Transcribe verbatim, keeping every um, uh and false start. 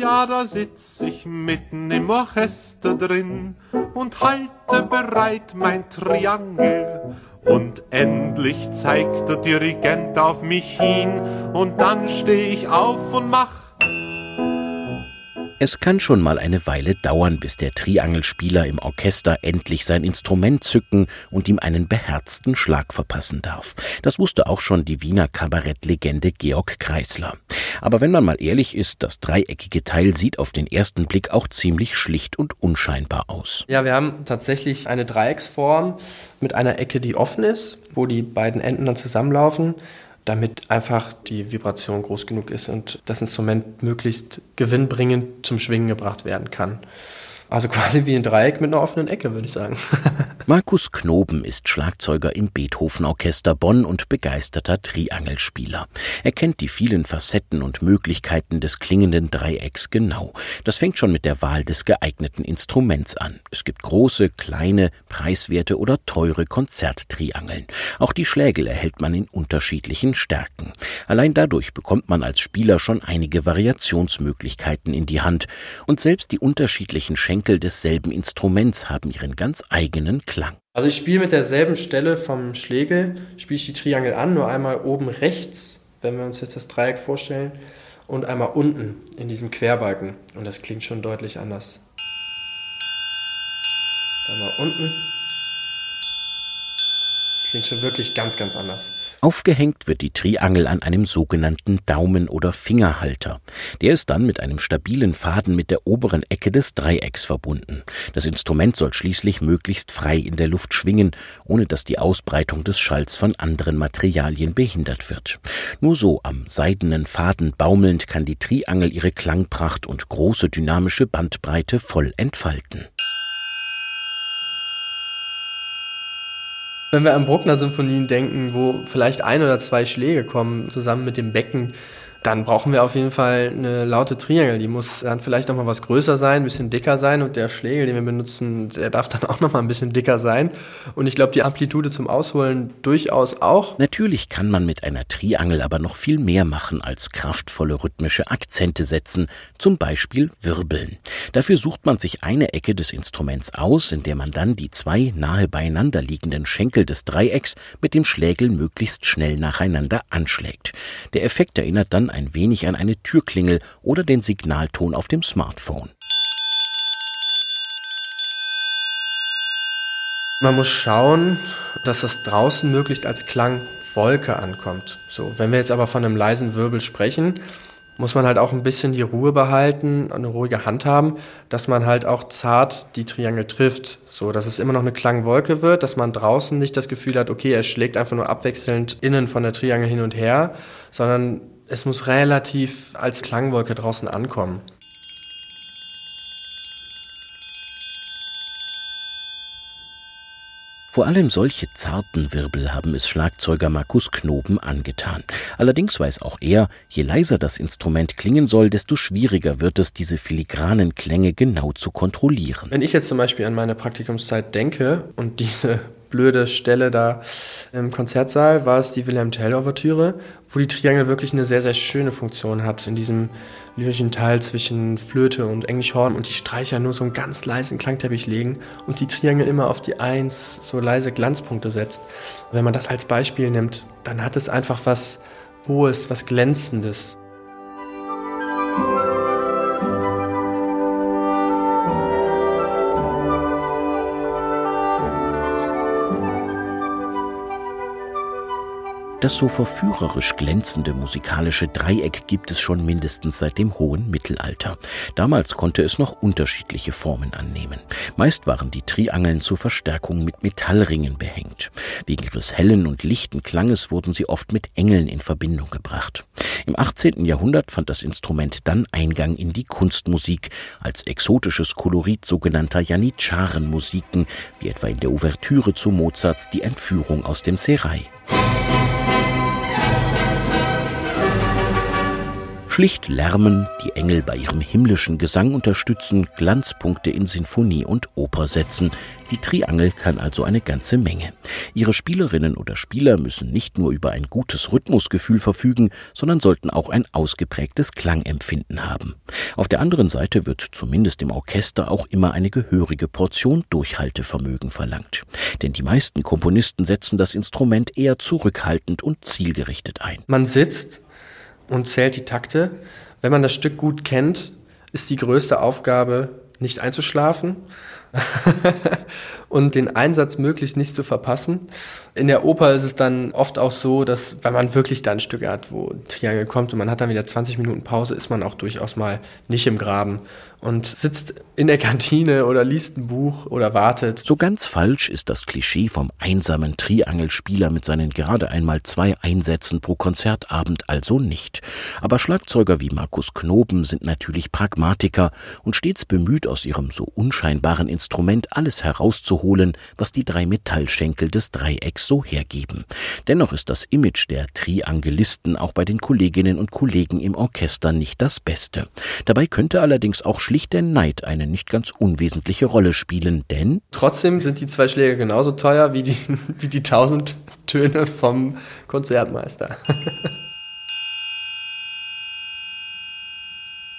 Ja, da sitz ich mitten im Orchester drin und halte bereit mein Triangel. Und endlich zeigt der Dirigent auf mich hin und dann steh ich auf und mach. Es kann schon mal eine Weile dauern, bis der Triangelspieler im Orchester endlich sein Instrument zücken und ihm einen beherzten Schlag verpassen darf. Das wusste auch schon die Wiener Kabarettlegende Georg Kreisler. Aber wenn man mal ehrlich ist, das dreieckige Teil sieht auf den ersten Blick auch ziemlich schlicht und unscheinbar aus. Ja, wir haben tatsächlich eine Dreiecksform mit einer Ecke, die offen ist, wo die beiden Enden dann zusammenlaufen, damit einfach die Vibration groß genug ist und das Instrument möglichst gewinnbringend zum Schwingen gebracht werden kann. Also quasi wie ein Dreieck mit einer offenen Ecke, würde ich sagen. Markus Knoben ist Schlagzeuger im Beethoven-Orchester Bonn und begeisterter Triangelspieler. Er kennt die vielen Facetten und Möglichkeiten des klingenden Dreiecks genau. Das fängt schon mit der Wahl des geeigneten Instruments an. Es gibt große, kleine, preiswerte oder teure Konzerttriangeln. Auch die Schlägel erhält man in unterschiedlichen Stärken. Allein dadurch bekommt man als Spieler schon einige Variationsmöglichkeiten in die Hand. Und selbst die unterschiedlichen Schenkel desselben Instruments haben ihren ganz eigenen Klang. Also ich spiele mit derselben Stelle vom Schlegel, spiele ich die Triangel an, nur einmal oben rechts, wenn wir uns jetzt das Dreieck vorstellen, und einmal unten in diesem Querbalken. Und das klingt schon deutlich anders. Einmal unten. Das klingt schon wirklich ganz, ganz anders. Aufgehängt wird die Triangel an einem sogenannten Daumen- oder Fingerhalter. Der ist dann mit einem stabilen Faden mit der oberen Ecke des Dreiecks verbunden. Das Instrument soll schließlich möglichst frei in der Luft schwingen, ohne dass die Ausbreitung des Schalls von anderen Materialien behindert wird. Nur so am seidenen Faden baumelnd kann die Triangel ihre Klangpracht und große dynamische Bandbreite voll entfalten. Wenn wir an Bruckner-Symphonien denken, wo vielleicht ein oder zwei Schläge kommen, zusammen mit dem Becken, dann brauchen wir auf jeden Fall eine laute Triangel. Die muss dann vielleicht noch mal was größer sein, ein bisschen dicker sein und der Schlegel, den wir benutzen, der darf dann auch noch mal ein bisschen dicker sein. Und ich glaube, die Amplitude zum Ausholen durchaus auch. Natürlich kann man mit einer Triangel aber noch viel mehr machen als kraftvolle rhythmische Akzente setzen, zum Beispiel Wirbeln. Dafür sucht man sich eine Ecke des Instruments aus, in der man dann die zwei nahe beieinander liegenden Schenkel des Dreiecks mit dem Schlägel möglichst schnell nacheinander anschlägt. Der Effekt erinnert dann ein wenig an eine Türklingel oder den Signalton auf dem Smartphone. Man muss schauen, dass das draußen möglichst als Klangwolke ankommt. So, wenn wir jetzt aber von einem leisen Wirbel sprechen, muss man halt auch ein bisschen die Ruhe behalten, eine ruhige Hand haben, dass man halt auch zart die Triangel trifft, so dass es immer noch eine Klangwolke wird, dass man draußen nicht das Gefühl hat, okay, er schlägt einfach nur abwechselnd innen von der Triangel hin und her, sondern es muss relativ als Klangwolke draußen ankommen. Vor allem solche zarten Wirbel haben es Schlagzeuger Markus Knoben angetan. Allerdings weiß auch er, je leiser das Instrument klingen soll, desto schwieriger wird es, diese filigranen Klänge genau zu kontrollieren. Wenn ich jetzt zum Beispiel an meine Praktikumszeit denke und diese blöde Stelle da im Konzertsaal, war es die Wilhelm Tell-Ouvertüre, wo die Triangel wirklich eine sehr, sehr schöne Funktion hat in diesem lyrischen Teil zwischen Flöte und Englischhorn und die Streicher nur so einen ganz leisen Klangteppich legen und die Triangel immer auf die Eins so leise Glanzpunkte setzt. Wenn man das als Beispiel nimmt, dann hat es einfach was Hohes, was Glänzendes. Das so verführerisch glänzende musikalische Dreieck gibt es schon mindestens seit dem hohen Mittelalter. Damals konnte es noch unterschiedliche Formen annehmen. Meist waren die Triangeln zur Verstärkung mit Metallringen behängt. Wegen ihres hellen und lichten Klanges wurden sie oft mit Engeln in Verbindung gebracht. Im achtzehnten Jahrhundert fand das Instrument dann Eingang in die Kunstmusik als exotisches Kolorit sogenannter Janitscharenmusiken, wie etwa in der Ouvertüre zu Mozarts Die Entführung aus dem Serail. Schlicht lärmen, die Engel bei ihrem himmlischen Gesang unterstützen, Glanzpunkte in Sinfonie und Oper setzen. Die Triangel kann also eine ganze Menge. Ihre Spielerinnen oder Spieler müssen nicht nur über ein gutes Rhythmusgefühl verfügen, sondern sollten auch ein ausgeprägtes Klangempfinden haben. Auf der anderen Seite wird zumindest im Orchester auch immer eine gehörige Portion Durchhaltevermögen verlangt. Denn die meisten Komponisten setzen das Instrument eher zurückhaltend und zielgerichtet ein. Man sitzt und zählt die Takte. Wenn man das Stück gut kennt, ist die größte Aufgabe, nicht einzuschlafen und den Einsatz möglichst nicht zu verpassen. In der Oper ist es dann oft auch so, dass wenn man wirklich dann Stücke hat, wo ein Triangel kommt und man hat dann wieder zwanzig Minuten Pause, ist man auch durchaus mal nicht im Graben und sitzt in der Kantine oder liest ein Buch oder wartet. So ganz falsch ist das Klischee vom einsamen Triangelspieler mit seinen gerade einmal zwei Einsätzen pro Konzertabend also nicht. Aber Schlagzeuger wie Markus Knoben sind natürlich Pragmatiker und stets bemüht, aus ihrem so unscheinbaren Instrument alles herauszuholen, was die drei Metallschenkel des Dreiecks so hergeben. Dennoch ist das Image der Triangelisten auch bei den Kolleginnen und Kollegen im Orchester nicht das Beste. Dabei könnte allerdings auch schlicht der Neid eine nicht ganz unwesentliche Rolle spielen, denn trotzdem sind die zwei Schläger genauso teuer wie die, wie die tausend Töne vom Konzertmeister.